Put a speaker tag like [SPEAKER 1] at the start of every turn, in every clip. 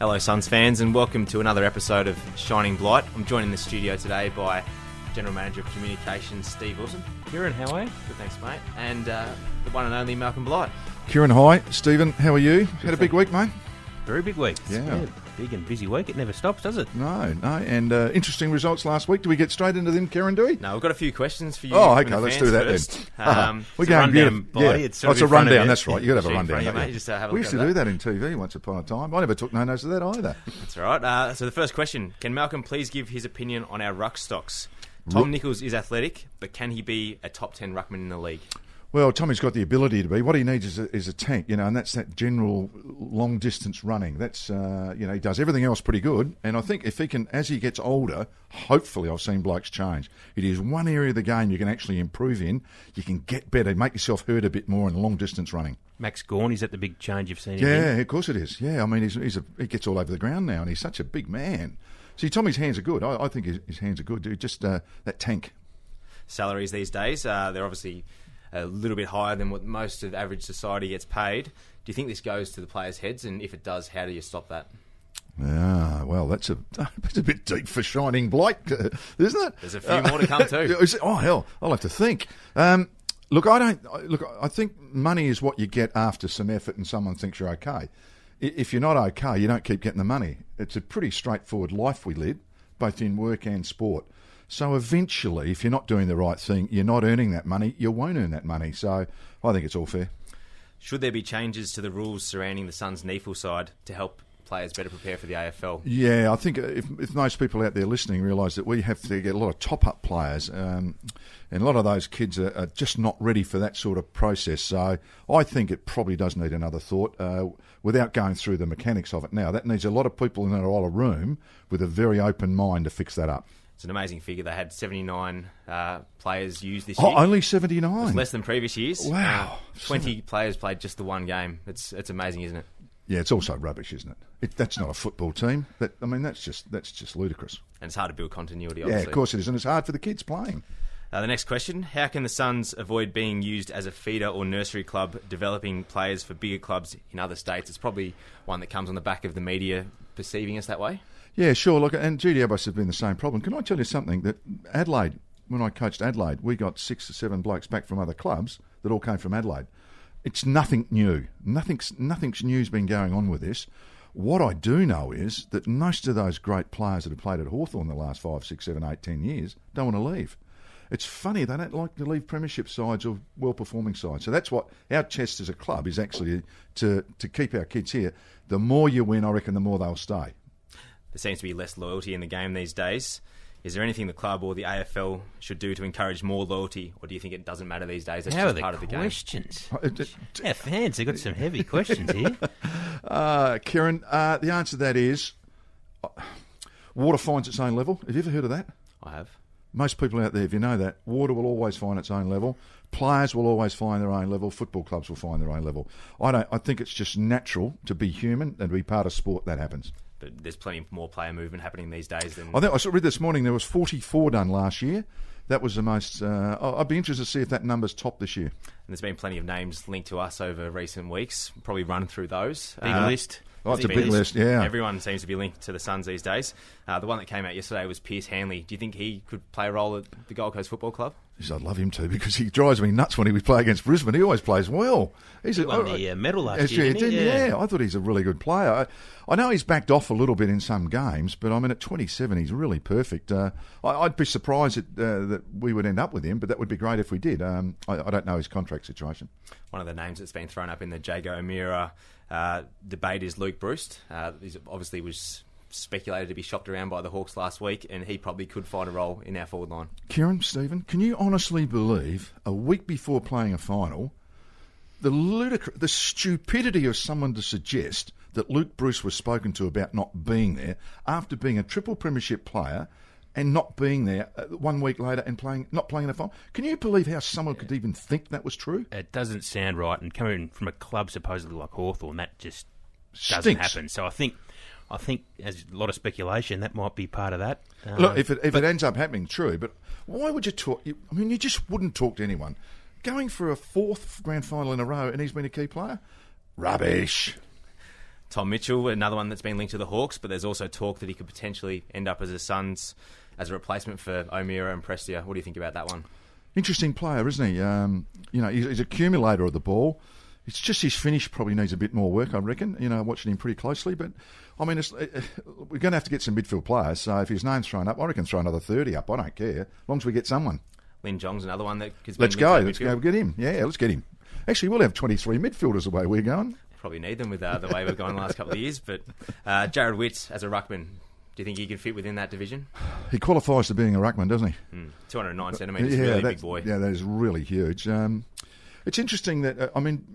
[SPEAKER 1] Hello Suns fans and welcome to another episode of Shining Blight. I'm joined in the studio today by General Manager of Communications Steve Wilson.
[SPEAKER 2] Kieran, how are you?
[SPEAKER 1] Good, thanks mate. And the one and only Malcolm Blight.
[SPEAKER 3] Kieran, hi. Stephen, how are you? Had a big week, mate?
[SPEAKER 2] Very big week.
[SPEAKER 3] Yeah.
[SPEAKER 2] Big and busy week. It never stops, does it?
[SPEAKER 3] No. And interesting results last week. Do we get straight into them, Kieran, do we?
[SPEAKER 1] No, we've got a few questions for you.
[SPEAKER 3] Oh, okay, let's do that
[SPEAKER 1] first.
[SPEAKER 3] then. We're
[SPEAKER 1] going
[SPEAKER 3] rundown.
[SPEAKER 1] Yeah.
[SPEAKER 3] It's a rundown, that's right. You've got to have a rundown.
[SPEAKER 1] Mate. You just, have a
[SPEAKER 3] we
[SPEAKER 1] look
[SPEAKER 3] used to do that in TV once upon a time. I never took no notice of that either.
[SPEAKER 1] That's all right. So the first question, can Malcolm please give his opinion on our ruck stocks? Tom Nichols is athletic, but can he be a top 10 ruckman in the league?
[SPEAKER 3] Well, Tommy's got the ability to be. What he needs is a tank, and that's that general long-distance running. That's, he does everything else pretty good. And I think if he can, as he gets older, hopefully I've seen blokes change. It is one area of the game you can actually improve in. You can get better, make yourself heard a bit more in long-distance running.
[SPEAKER 2] Max Gawn, is that the big change you've seen?
[SPEAKER 3] Yeah, of course it is. Yeah, I mean, he gets all over the ground now, and he's such a big man. See, Tommy's hands are good. I think his hands are good, dude. Just that tank.
[SPEAKER 1] Salaries these days, they're obviously a little bit higher than what most of the average society gets paid. Do you think this goes to the players' heads? And if it does, how do you stop that?
[SPEAKER 3] Well, that's a bit deep for Shining Blight, isn't it?
[SPEAKER 1] There's a few more to come too.
[SPEAKER 3] Oh, hell, I'll have to think. Look, I think money is what you get after some effort and someone thinks you're okay. If you're not okay, you don't keep getting the money. It's a pretty straightforward life we live, both in work and sport. So eventually, if you're not doing the right thing, you're not earning that money, you won't earn that money. So I think it's all fair.
[SPEAKER 1] Should there be changes to the rules surrounding the Suns' NEAFL side to help players better prepare for the AFL?
[SPEAKER 3] Yeah, I think if most people out there listening realise that we have to get a lot of top-up players, and a lot of those kids are just not ready for that sort of process. So I think it probably does need another thought without going through the mechanics of it now. That needs a lot of people in a lot of room with a very open mind to fix that up.
[SPEAKER 1] It's an amazing figure. They had 79 players used this year.
[SPEAKER 3] Oh, only 79?
[SPEAKER 1] It's less than previous years.
[SPEAKER 3] Wow.
[SPEAKER 1] 20 players played just the one game. It's amazing, isn't it?
[SPEAKER 3] Yeah, it's also rubbish, isn't it? That's not a football team. That's just ludicrous.
[SPEAKER 1] And it's hard to build continuity, obviously.
[SPEAKER 3] Yeah, of course it is, and it's hard for the kids playing.
[SPEAKER 1] The next question, how can the Suns avoid being used as a feeder or nursery club, developing players for bigger clubs in other states? It's probably one that comes on the back of the media perceiving us that way.
[SPEAKER 3] Yeah, sure. Look, and GDS have been the same problem. Can I tell you something? That Adelaide, when I coached Adelaide, we got 6 or 7 blokes back from other clubs that all came from Adelaide. It's nothing new. Nothing's new's been going on with this. What I do know is that most of those great players that have played at Hawthorn the last 5, 6, 7, 8, 10 years don't want to leave. It's funny, they don't like to leave premiership sides or well-performing sides. So that's what our test as a club is actually to keep our kids here. The more you win, I reckon, the more they'll stay.
[SPEAKER 1] There seems to be less loyalty in the game these days. Is there anything the club or the AFL should do to encourage more loyalty, or do you think it doesn't matter these days? That's just part of the game.
[SPEAKER 2] Questions? Yeah, fans, they've got some heavy questions here.
[SPEAKER 3] Kieran, the answer to that is water finds its own level. Have you ever heard of that?
[SPEAKER 1] I have.
[SPEAKER 3] Most people out there, if you know that, water will always find its own level. Players will always find their own level. Football clubs will find their own level. I think it's just natural to be human and to be part of sport. That happens.
[SPEAKER 1] But there's plenty more player movement happening these days than...
[SPEAKER 3] I read this morning there was 44 done last year. That was the most... I'd be interested to see if that number's topped this year.
[SPEAKER 1] And there's been plenty of names linked to us over recent weeks. Probably run through those.
[SPEAKER 2] Big list.
[SPEAKER 3] Oh, it's a big list, yeah.
[SPEAKER 1] Everyone seems to be linked to the Suns these days. The one that came out yesterday was Pierce Hanley. Do you think he could play a role at the Gold Coast Football Club?
[SPEAKER 3] I'd love him to, because he drives me nuts when he play against Brisbane. He always plays well.
[SPEAKER 2] He won the medal last year, didn't he?
[SPEAKER 3] Yeah, I thought he's a really good player. I know he's backed off a little bit in some games, but I mean, at 27, he's really perfect. I'd be surprised that we would end up with him, but that would be great if we did. I don't know his contract situation.
[SPEAKER 1] One of the names that's been thrown up in the Jago O'Meara debate is Luke Breust. He obviously was speculated to be shopped around by the Hawks last week, and he probably could find a role in our forward line.
[SPEAKER 3] Kieran, Stephen, can you honestly believe a week before playing a final, the stupidity of someone to suggest that Luke Breust was spoken to about not being there after being a triple premiership player and not being there 1 week later and not playing in a final? Can you believe how someone could even think that was true?
[SPEAKER 2] It doesn't sound right, and coming from a club supposedly like Hawthorn, that just doesn't happen. So I think, as a lot of speculation, that might be part of that.
[SPEAKER 3] Look, if it ends up happening, true, but why would you talk? You just wouldn't talk to anyone. Going for a 4th grand final in a row and he's been a key player? Rubbish.
[SPEAKER 1] Tom Mitchell, another one that's been linked to the Hawks, but there's also talk that he could potentially end up as a Suns as a replacement for O'Meara and Prestia. What do you think about that one?
[SPEAKER 3] Interesting player, isn't he? He's an accumulator of the ball. It's just his finish probably needs a bit more work, I reckon. Watching him pretty closely. But, I mean, we're going to have to get some midfield players. So if his name's thrown up, I reckon throw another 30 up. I don't care. As long as we get someone.
[SPEAKER 1] Lin Jong's another one that...
[SPEAKER 3] Let's go get him. Yeah, let's get him. Actually, we'll have 23 midfielders the way we're going.
[SPEAKER 1] Probably need them with the way we've gone the last couple of years. But Jared Witt as a ruckman, do you think he can fit within that division?
[SPEAKER 3] He qualifies to being a ruckman, doesn't he?
[SPEAKER 1] 209 centimetres, really big boy.
[SPEAKER 3] Yeah, that is really huge. It's interesting that,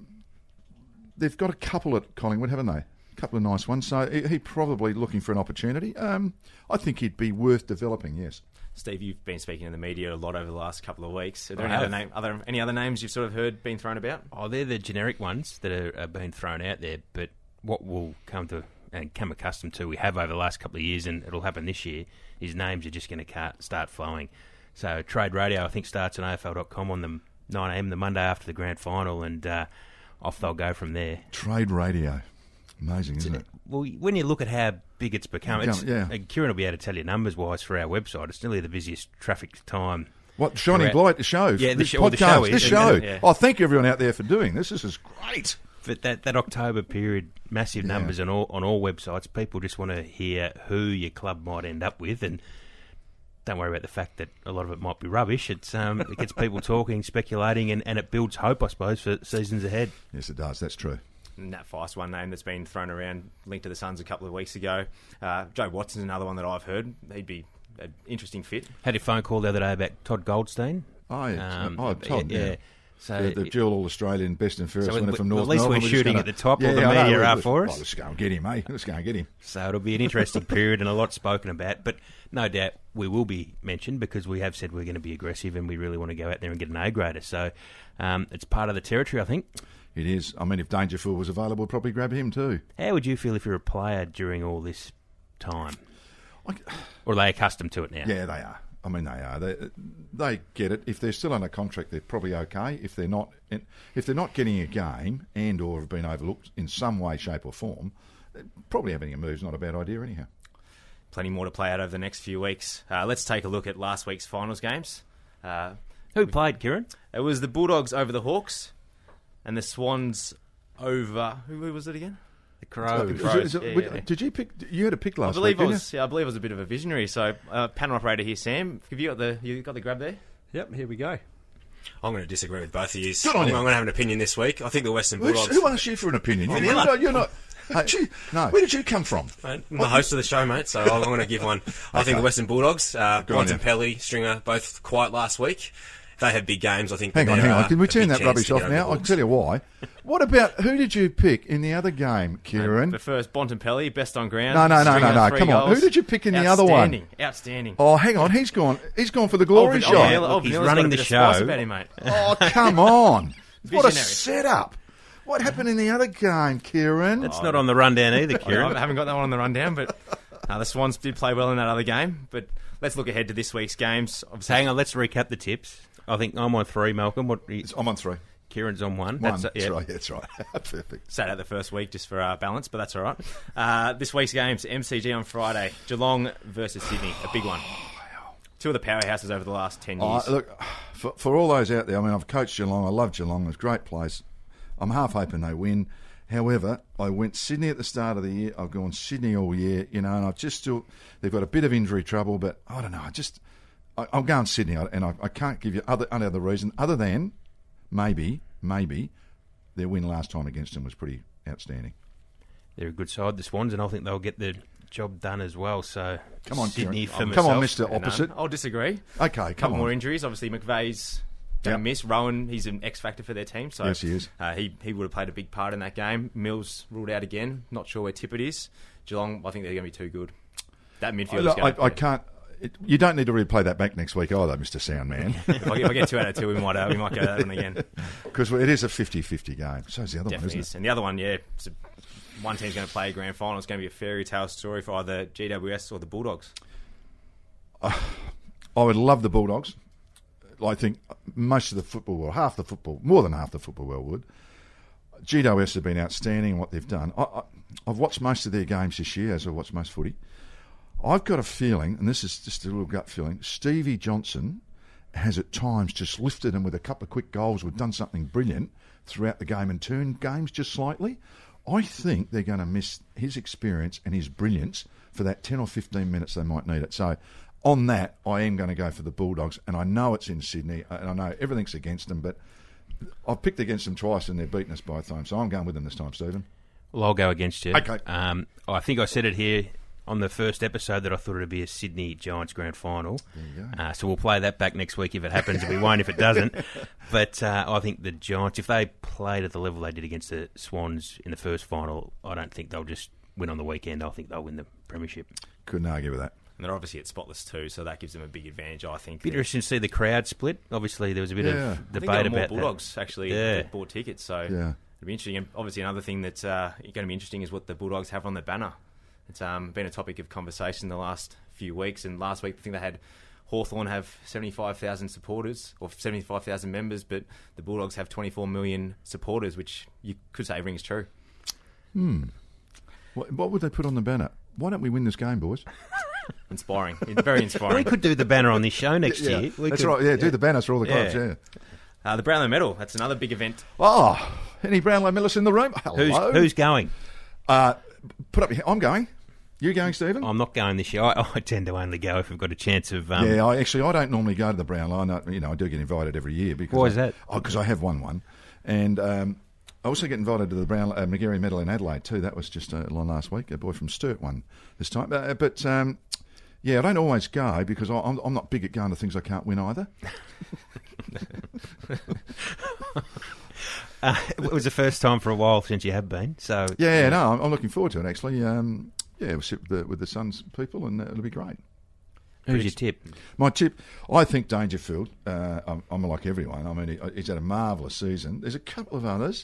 [SPEAKER 3] they've got a couple at Collingwood, haven't they? A couple of nice ones. So he probably looking for an opportunity. I think he'd be worth developing, yes.
[SPEAKER 1] Steve, you've been speaking in the media a lot over the last couple of weeks. Are there any other names you've sort of heard being thrown about?
[SPEAKER 2] Oh, they're the generic ones that are being thrown out there. But what we'll come accustomed to, we have over the last couple of years, and it'll happen this year, is names are just going to start flowing. So Trade Radio, I think, starts on AFL.com on the 9 a.m, the Monday after the grand final, and off they'll go from there.
[SPEAKER 3] Trade Radio. Amazing, isn't it?
[SPEAKER 2] Well, when you look at how big it's become, Kieran will be able to tell you numbers-wise for our website. It's nearly the busiest traffic time.
[SPEAKER 3] What, shining light, the show?
[SPEAKER 2] Yeah,
[SPEAKER 3] this
[SPEAKER 2] show is.
[SPEAKER 3] This show. Yeah. Oh, thank you everyone out there for doing this. This is great.
[SPEAKER 2] But that October period, massive numbers on all websites. People just want to hear who your club might end up with, and don't worry about the fact that a lot of it might be rubbish. It gets people talking, speculating, and it builds hope, I suppose, for seasons ahead. Yes,
[SPEAKER 3] it does. That's true.
[SPEAKER 1] Nat Feist, one name that's been thrown around, linked to the Suns a couple of weeks ago. Joe Watson's another one that I've heard. He'd be an interesting fit.
[SPEAKER 2] Had a phone call the other day about Todd Goldstein.
[SPEAKER 3] Oh, yeah. Todd, yeah. So the dual All-Australian best and fairest winner from North
[SPEAKER 2] Melbourne. At least we're shooting at the top, all the media are for us.
[SPEAKER 3] Let's go and get him, eh? Let's go and get him.
[SPEAKER 2] So it'll be an interesting period and a lot spoken about, but no doubt we will be mentioned because we have said we're going to be aggressive and we really want to go out there and get an A-grader. So it's part of the territory, I think.
[SPEAKER 3] It is. I mean, if Dangerfield was available, we'd probably grab him too.
[SPEAKER 2] How would you feel if you're a player during all this time? Or are they accustomed to it now?
[SPEAKER 3] Yeah, they are. I mean, they are. They get it. If they're still under contract, they're probably okay. If they're not getting a game and or have been overlooked in some way, shape or form, probably having a move's not a bad idea anyhow.
[SPEAKER 1] Plenty more to play out over the next few weeks. Let's take a look at last week's finals games.
[SPEAKER 2] Who played, Kieran?
[SPEAKER 1] It was the Bulldogs over the Hawks and the Swans over... Who was it again?
[SPEAKER 2] The Crows.
[SPEAKER 3] Did you pick? You had a pick last
[SPEAKER 1] week,
[SPEAKER 3] didn't
[SPEAKER 1] you? Yeah, I believe I was a bit of a visionary. So, panel operator here, Sam. Have you got the grab there?
[SPEAKER 4] Yep, here we go.
[SPEAKER 5] I'm going to disagree with both of you. I'm going to have an opinion this week. I think the Western Bulldogs...
[SPEAKER 3] Who asked you for an opinion? You're not... No. Where did you come from?
[SPEAKER 5] I'm the host of the show, mate, so I'm going to give one. I think the Western Bulldogs, Bontempelli, Stringer, both quiet last week. They had big games, I think.
[SPEAKER 3] Hang on. Can we turn that rubbish off now? I can tell you why. What about, who did you pick in the other game, Kieran?
[SPEAKER 1] The first, Bontempelli, best on ground.
[SPEAKER 3] No. Come on. Who did you pick in the other one?
[SPEAKER 1] Outstanding.
[SPEAKER 3] Oh, hang on. He's gone for the glory shot.
[SPEAKER 2] He's running the show.
[SPEAKER 1] About him, mate.
[SPEAKER 3] Oh, come on. What a setup. What happened in the other game, Kieran?
[SPEAKER 2] It's not on the rundown either, Kieran.
[SPEAKER 1] I haven't got that one on the rundown, but the Swans did play well in that other game. But let's look ahead to this week's games.
[SPEAKER 2] Hang on, let's recap the tips. I think I'm on 3, Malcolm.
[SPEAKER 3] I'm on 3.
[SPEAKER 2] Kieran's on 1.
[SPEAKER 3] That's right. That's right. Perfect.
[SPEAKER 1] Sat out the first week just for balance, but that's all right. This week's games, MCG on Friday. Geelong versus Sydney, a big one. Two of the powerhouses over the last 10 years.
[SPEAKER 3] Look, for all those out there, I mean, I've coached Geelong. I love Geelong. It's a great place. I'm half hoping they win. However, I went Sydney at the start of the year. I've gone Sydney all year, and I've just still... They've got a bit of injury trouble, but I don't know. I'm going Sydney, and I can't give you any other reason other than maybe their win last time against them was pretty outstanding.
[SPEAKER 2] They're a good side, the Swans, and I think they'll get the job done as well. So
[SPEAKER 3] come on,
[SPEAKER 2] Sydney
[SPEAKER 3] for
[SPEAKER 2] myself.
[SPEAKER 3] Come on, Mr. Opposite.
[SPEAKER 1] I'll disagree.
[SPEAKER 3] Okay,
[SPEAKER 1] couple more injuries. Obviously, McVeigh's going to miss. Rowan, he's an X factor for their team. So
[SPEAKER 3] yes, he is.
[SPEAKER 1] He would have played a big part in that game. Mills ruled out again. Not sure where Tippett is. Geelong, I think they're going to be too good. That midfield.
[SPEAKER 3] I can't. You don't need to replay that back next week either, Mr. Soundman.
[SPEAKER 1] if I get 2 out of 2, we might go that one again.
[SPEAKER 3] Because it is a 50-50 game. So is the other
[SPEAKER 1] Definitely
[SPEAKER 3] one, isn't it?
[SPEAKER 1] And the other one, one team's going to play a grand final. It's going to be a fairy tale story for either GWS or the Bulldogs.
[SPEAKER 3] I would love the Bulldogs. I think most of the football world, more than half the football world would. GWS have been outstanding in what they've done. I've watched most of their games this year, as I've watched most footy. I've got a feeling, and this is just a little gut feeling, Stevie Johnson has at times just lifted them with a couple of quick goals or done something brilliant throughout the game and turned games just slightly. I think they're going to miss his experience and his brilliance for that 10 or 15 minutes they might need it. So on that, I am going to go for the Bulldogs, and I know it's in Sydney, and I know everything's against them, but I've picked against them twice and they've beaten us both times, so I'm going with them this time, Stephen.
[SPEAKER 2] Well, I'll go against you.
[SPEAKER 3] Okay.
[SPEAKER 2] I think I said it here on the first episode that I thought it would be a Sydney Giants grand final.
[SPEAKER 3] There you go.
[SPEAKER 2] So we'll play that back next week if it happens, and we won't if it doesn't. But I think the Giants, if they played at the level they did against the Swans in the first final, I don't think they'll just win on the weekend. I think they'll win the premiership.
[SPEAKER 3] Couldn't argue with that.
[SPEAKER 1] And they're obviously at spotless too, so that gives them a big advantage, I think.
[SPEAKER 2] Bit interesting to see the crowd split. Obviously, there was a bit of
[SPEAKER 1] I think
[SPEAKER 2] debate
[SPEAKER 1] there were more
[SPEAKER 2] about
[SPEAKER 1] Bulldogs actually that bought tickets, so
[SPEAKER 3] Yeah.
[SPEAKER 1] it'll be interesting. And obviously, another thing that's going to be interesting is what the Bulldogs have on their banner. It's been a topic of conversation the last few weeks, and last week I think they had Hawthorn have 75,000 supporters or 75,000 members, but the Bulldogs have 24 million supporters, which you could say rings true.
[SPEAKER 3] What would they put on the banner? Why don't we win this game, boys?
[SPEAKER 1] Inspiring, very inspiring.
[SPEAKER 2] We could do the banner on this show next year.
[SPEAKER 3] That's right. Yeah, do the banners for all the clubs. Yeah.
[SPEAKER 1] The Brownlow Medal, that's another big event.
[SPEAKER 3] Oh, any Brownlow medalists in the room? Hello.
[SPEAKER 2] Who's going?
[SPEAKER 3] Put up your hand. I'm going. You going, Stephen?
[SPEAKER 2] I'm not going this year. I tend to only go if we've got a chance of.
[SPEAKER 3] Yeah, I don't normally go to the Brownlow. I do get invited every year because.
[SPEAKER 2] Why is that?
[SPEAKER 3] Because I have won one, and I also get invited to the Brownlow McGarry Medal in Adelaide too. That was just last week. A boy from Sturt won this time, but yeah, I don't always go because I'm not big at going to things I can't win either.
[SPEAKER 2] It was the first time for a while since you have been. So
[SPEAKER 3] Yeah, no, I'm looking forward to it actually. We'll sit with the Suns people, and it'll be great.
[SPEAKER 2] Who's your tip?
[SPEAKER 3] My tip, I think Dangerfield. I'm like everyone. I mean, he's had a marvellous season. There's a couple of others.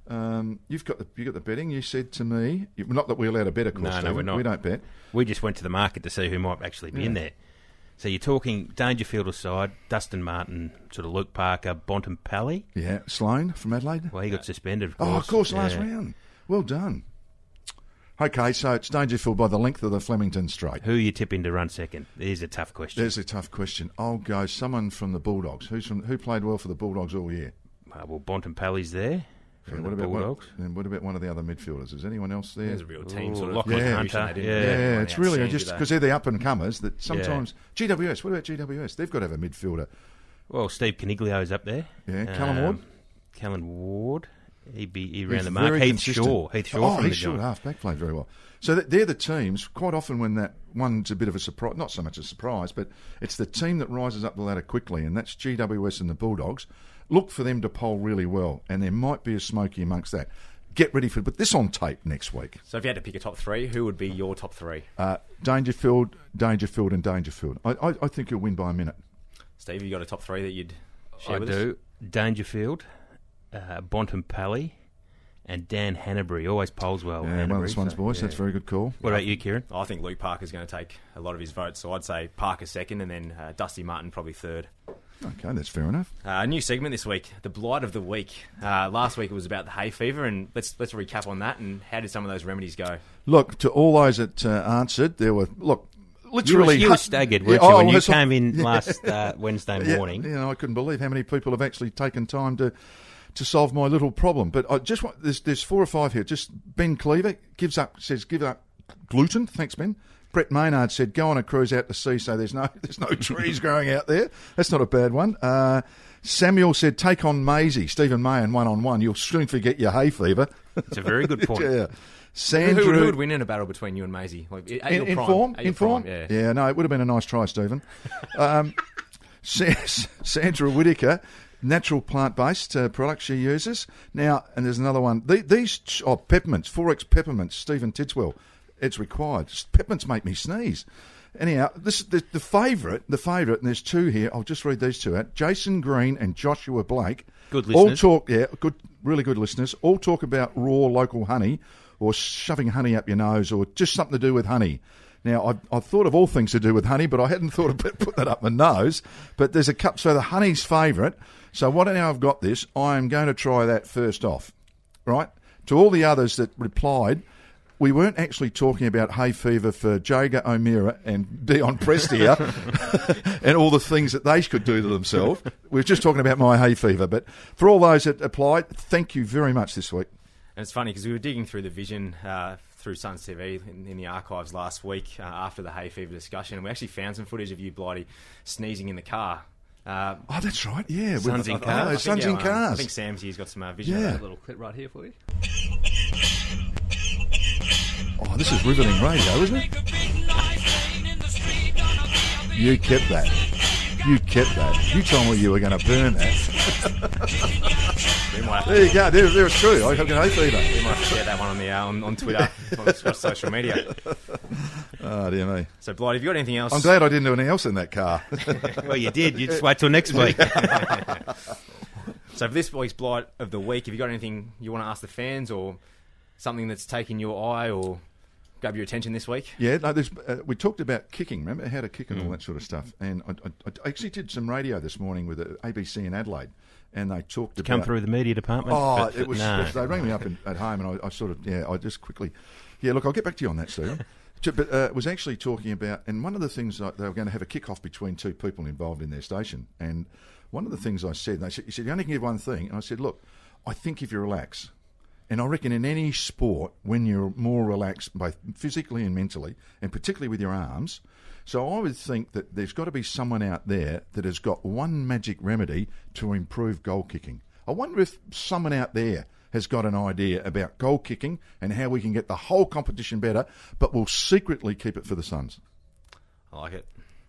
[SPEAKER 3] You got the betting. You said to me, not that we're allowed to bet, of course.
[SPEAKER 2] No, we're not.
[SPEAKER 3] We don't bet.
[SPEAKER 2] We just went to the market to see who might actually be in there. So you're talking Dangerfield aside, Dustin Martin, sort of Luke Parker, Bontempelli.
[SPEAKER 3] Yeah, Sloane from Adelaide.
[SPEAKER 2] Well, he got suspended, of course.
[SPEAKER 3] Oh, of course, last round. Well done. Okay, so it's Dangerfield by the length of the Flemington Straight.
[SPEAKER 2] Who are you tipping to run second? There's a tough question.
[SPEAKER 3] There's a tough question. I'll go someone from the Bulldogs. Who played well for the Bulldogs all year?
[SPEAKER 2] Well, Bontempelli's there.
[SPEAKER 3] And
[SPEAKER 2] What
[SPEAKER 3] about one of the other midfielders? Is anyone else there?
[SPEAKER 1] There's a real team sort of
[SPEAKER 2] Lachlan
[SPEAKER 1] contribution
[SPEAKER 2] Hunter,
[SPEAKER 1] they didn't
[SPEAKER 2] yeah.
[SPEAKER 3] Yeah, it's really
[SPEAKER 1] outstanding
[SPEAKER 3] just
[SPEAKER 1] today.
[SPEAKER 3] because they're the up-and-comers that sometimes... GWS, what about GWS? They've got to have a midfielder.
[SPEAKER 2] Well, Steve Caniglio's up there.
[SPEAKER 3] Yeah, Callum Ward.
[SPEAKER 2] Callum Ward. He ran
[SPEAKER 3] He's
[SPEAKER 2] the mark.
[SPEAKER 3] very
[SPEAKER 2] Heath
[SPEAKER 3] consistent.
[SPEAKER 2] Shaw. Heath Shaw from the
[SPEAKER 3] Heath Shaw,
[SPEAKER 2] Giants.
[SPEAKER 3] half-back, played very well. So they're the teams, quite often when that one's a bit of a surprise, not so much a surprise, but it's the team that rises up the ladder quickly, and that's GWS and the Bulldogs. Look for them to poll really well, and there might be a smoky amongst that. Get ready for this on tape next week.
[SPEAKER 1] So if you had to pick a top three, who would be your top three?
[SPEAKER 3] Dangerfield, and Dangerfield. I think he'll win by a minute.
[SPEAKER 1] Steve, you got a top three that you'd share
[SPEAKER 2] I
[SPEAKER 1] with us?
[SPEAKER 2] do. Dangerfield, Bontempelli, and Dan Hanbury. Always polls well.
[SPEAKER 3] Yeah, one of the Swans boys. That's a very good call.
[SPEAKER 2] What about you, Kieran?
[SPEAKER 1] I think Luke Parker's going to take a lot of his votes, so I'd say Parker second, and then Dusty Martin probably third.
[SPEAKER 3] Okay, that's fair enough.
[SPEAKER 1] A new segment this week, the Blight of the Week. Last week it was about the hay fever, and let's recap on that, and how did some of those remedies go?
[SPEAKER 3] Look, to all those that answered, there were... Literally,
[SPEAKER 2] you were staggered, weren't you, when you came in last Wednesday morning?
[SPEAKER 3] Yeah, I couldn't believe how many people have actually taken time to solve my little problem. But I just want there's 4 or 5 here. Just Ben Cleaver says give up gluten. Thanks, Ben. Brett Maynard said go on a cruise out to sea so there's no trees growing out there. That's not a bad one. Samuel said take on Maisie, Stephen May, and 1-on-1. You'll soon forget your hay fever.
[SPEAKER 2] It's a very good point.
[SPEAKER 3] Yeah. Sandra,
[SPEAKER 1] who would win in a battle between you and Maisie? Like,
[SPEAKER 3] in form?
[SPEAKER 1] Yeah,
[SPEAKER 3] no, it would have been a nice try, Stephen. Sandra Whittaker, natural plant-based products she uses. Now, and there's another one. These peppermints, 4X peppermints, Stephen Tidswell. It's required. Peppermints make me sneeze. Anyhow, this the favourite, and there's 2 here. I'll just read these 2 out. Jason Green and Joshua Blake.
[SPEAKER 2] Good listeners.
[SPEAKER 3] Really good listeners. All talk about raw local honey or shoving honey up your nose or just something to do with honey. Now, I thought of all things to do with honey, but I hadn't thought about putting that up my nose. But there's a cup, so the honey's favourite. So now I've got this, I am going to try that first off. right? To all the others that replied, we weren't actually talking about hay fever for Jager O'Meara and Dion Prestia and all the things that they could do to themselves. We were just talking about my hay fever. But for all those that applied, thank you very much this week.
[SPEAKER 1] And it's funny because we were digging through the Vision through Suns TV in the archives last week after the hay fever discussion, and we actually found some footage of you, Blighty, sneezing in the car.
[SPEAKER 3] Oh, that's right. Yeah,
[SPEAKER 2] Sons in cars.
[SPEAKER 3] Sons in cars.
[SPEAKER 1] I think Sam's here's got some vision.
[SPEAKER 3] Yeah.
[SPEAKER 1] Of
[SPEAKER 4] A little clip right here for you.
[SPEAKER 3] Oh, this is riveting radio, isn't it? You kept that. You kept that. You told me you were going to burn that. There you go. There it's true. I have hay fever.
[SPEAKER 1] You might share that one on Twitter, on social media.
[SPEAKER 3] Oh, dear me.
[SPEAKER 1] So, Blighty, have you got anything else?
[SPEAKER 3] I'm glad I didn't do anything else in that car.
[SPEAKER 2] Well, you did. You just wait till next week.
[SPEAKER 1] So, for this week's Blight of the Week, have you got anything you want to ask the fans or something that's taken your eye or grabbed your attention this week?
[SPEAKER 3] Yeah, no, we talked about kicking, remember? How to kick and all that sort of stuff. And I actually did some radio this morning with ABC in Adelaide, and they talked about...
[SPEAKER 2] Come through the media department?
[SPEAKER 3] Oh,
[SPEAKER 2] No.
[SPEAKER 3] They rang me up at home, and I sort of, I just quickly... Yeah, look, I'll get back to you on that, Steve. But it was actually talking about... And one of the things, they were going to have a kick-off between two people involved in their station. And one of the things I said, you said, you only can give one thing. And I said, look, I think if you relax... And I reckon in any sport, when you're more relaxed, both physically and mentally, and particularly with your arms, so I would think that there's got to be someone out there that has got one magic remedy to improve goal kicking. I wonder if someone out there has got an idea about goal kicking and how we can get the whole competition better, but we'll secretly keep it for the Suns.
[SPEAKER 1] I like it.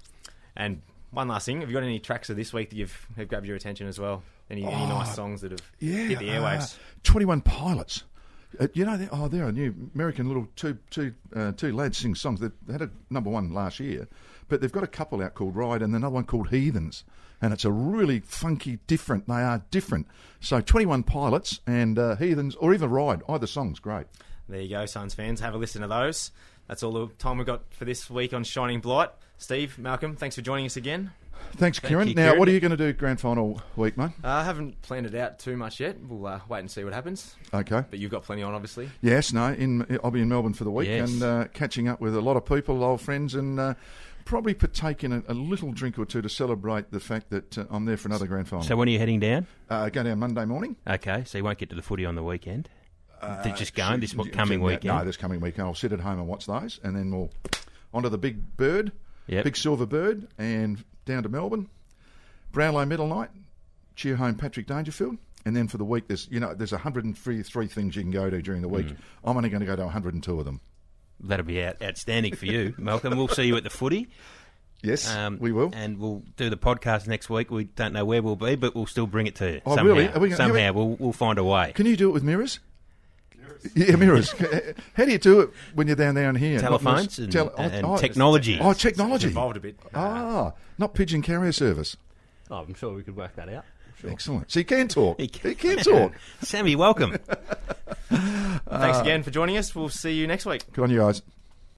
[SPEAKER 1] And one last thing, have you got any tracks of this week that have grabbed your attention as well? Any nice songs that have hit the airwaves?
[SPEAKER 3] 21 Pilots. They're a new American little two lads sing songs. They had a number one last year, but they've got a couple out called Ride and another one called Heathens. And it's a really funky, different. They are different. So 21 Pilots and Heathens, or even Ride. Either song's great.
[SPEAKER 1] There you go, Suns fans. Have a listen to those. That's all the time we've got for this week on Shining Blight. Steve, Malcolm, thanks for joining us again.
[SPEAKER 3] Thanks, Kieran.
[SPEAKER 2] you,
[SPEAKER 3] Now,
[SPEAKER 2] Kieran.
[SPEAKER 3] what are you going to do grand final week, mate?
[SPEAKER 1] I haven't planned it out too much yet. We'll wait and see what happens.
[SPEAKER 3] Okay.
[SPEAKER 1] But you've got plenty on, obviously.
[SPEAKER 3] Yes, no. I'll be in Melbourne for the week
[SPEAKER 2] Yes.
[SPEAKER 3] and catching up with a lot of people, old friends, and probably partake in a little drink or two to celebrate the fact that I'm there for another grand final.
[SPEAKER 2] So when are you heading down?
[SPEAKER 3] Go down Monday morning.
[SPEAKER 2] Okay, so you won't get to the footy on the weekend? They're just going this coming weekend?
[SPEAKER 3] No, this coming weekend. I'll sit at home and watch those, and then we'll onto the big bird,
[SPEAKER 2] Yep.
[SPEAKER 3] big silver bird, and down to Melbourne. Brownlow Medal night, cheer home Patrick Dangerfield, and then for the week there's 103 things you can go to during the week. I'm only going to go to 102 of them.
[SPEAKER 2] That'll be outstanding for you, Malcolm. We'll see you at the footy.
[SPEAKER 3] Yes, we will.
[SPEAKER 2] And we'll do the podcast next week. We don't know where we'll be, but we'll still bring it to you.
[SPEAKER 3] Oh,
[SPEAKER 2] somehow.
[SPEAKER 3] really? Are we gonna-
[SPEAKER 2] Somehow. We'll find a way.
[SPEAKER 3] Can you do it with mirrors? Yeah, mirrors. How do you do it when you're down here?
[SPEAKER 2] Telephones
[SPEAKER 3] Not-
[SPEAKER 2] and technology.
[SPEAKER 3] Oh,
[SPEAKER 1] It's
[SPEAKER 3] technology.
[SPEAKER 1] evolved a bit.
[SPEAKER 3] Not pigeon carrier service.
[SPEAKER 4] Oh, I'm sure we could work that out. Sure.
[SPEAKER 3] Excellent. So you can talk.
[SPEAKER 2] He
[SPEAKER 3] He can talk.
[SPEAKER 2] Sammy, welcome.
[SPEAKER 1] Thanks again for joining us. We'll see you next week.
[SPEAKER 3] Good on you guys.